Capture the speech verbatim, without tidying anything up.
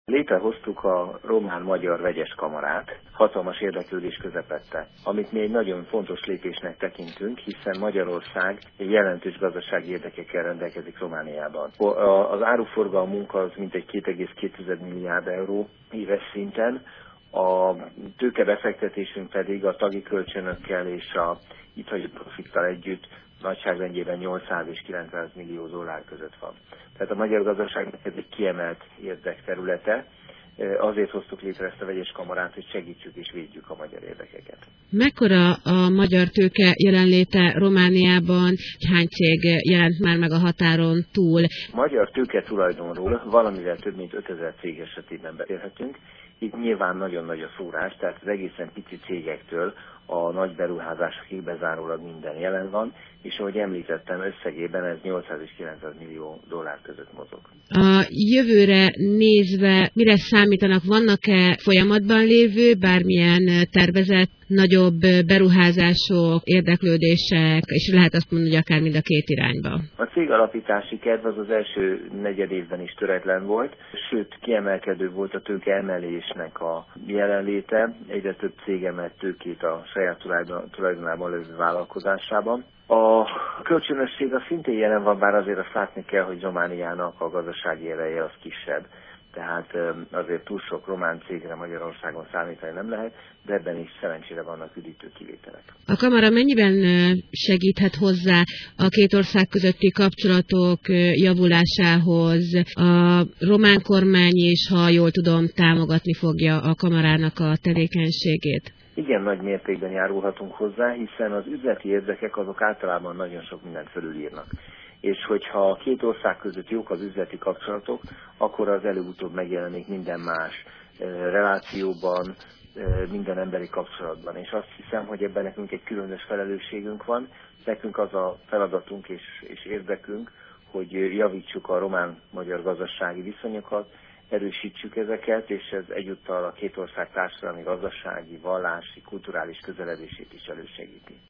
Létrehoztuk a román-magyar vegyes kamarát, hatalmas érdeklődés közepette, amit mi egy nagyon fontos lépésnek tekintünk, hiszen Magyarország jelentős gazdasági érdekekkel rendelkezik Romániában. Az áruforgalmunk az mintegy két egész két milliárd euró éves szinten, a tőkebefektetésünk pedig a tagi kölcsönökkel és a itt hagyott profittal együtt nagyságrendjében nyolcszáz és kilencszáz millió dollár között van. Tehát a magyar gazdaságnak ez egy kiemelt érdekterülete. Azért hoztuk létre ezt a vegyes kamarát, hogy segítsük és védjük a magyar érdekeket. Mekkora a magyar tőke jelenléte Romániában? Hány cég jelent már meg a határon túl? Magyar tőke tulajdonról valamivel több mint ötezer cég esetében beszélhetünk. Itt nyilván nagyon nagy a szórás, tehát az egészen pici cégektől a nagy beruházásokig bezárólag minden jelen van, és ahogy említettem, összegében ez nyolcszáz és kilencszáz millió dollár között mozog. A jövőre nézve mire számítanak? Vannak-e folyamatban lévő, bármilyen tervezett nagyobb beruházások, érdeklődések, és lehet azt mondani, hogy akár mind a két irányba? A cég alapítási kedv az az első negyed évben is töretlen volt, sőt kiemelkedő volt a tőke emelésnek a jelenléte, egyre több cég emelt tőkét a saját tulajdonában lévő vállalkozásában. A kölcsönösség az szintén jelen van, bár azért azt látni kell, hogy Romániának a gazdasági ereje az kisebb. Tehát azért túl sok román cégre Magyarországon számítani nem lehet, de ebben is szerencsére vannak üdítő kivételek. A kamara mennyiben segíthet hozzá a két ország közötti kapcsolatok javulásához? A román kormány is, ha jól tudom, támogatni fogja a kamarának a tevékenységét. Igen, nagy mértékben járulhatunk hozzá, hiszen az üzleti érdekek azok általában nagyon sok mindent fölülírnak. És hogyha a két ország között jók az üzleti kapcsolatok, akkor az előbb-utóbb megjelenik minden más relációban, minden emberi kapcsolatban. És azt hiszem, hogy ebben nekünk egy különös felelősségünk van. Nekünk az a feladatunk és, és érdekünk, hogy javítsuk a román-magyar gazdasági viszonyokat, erősítsük ezeket, és ez egyúttal a két ország társadalmi, gazdasági, vallási, kulturális közeledését is elősegíti.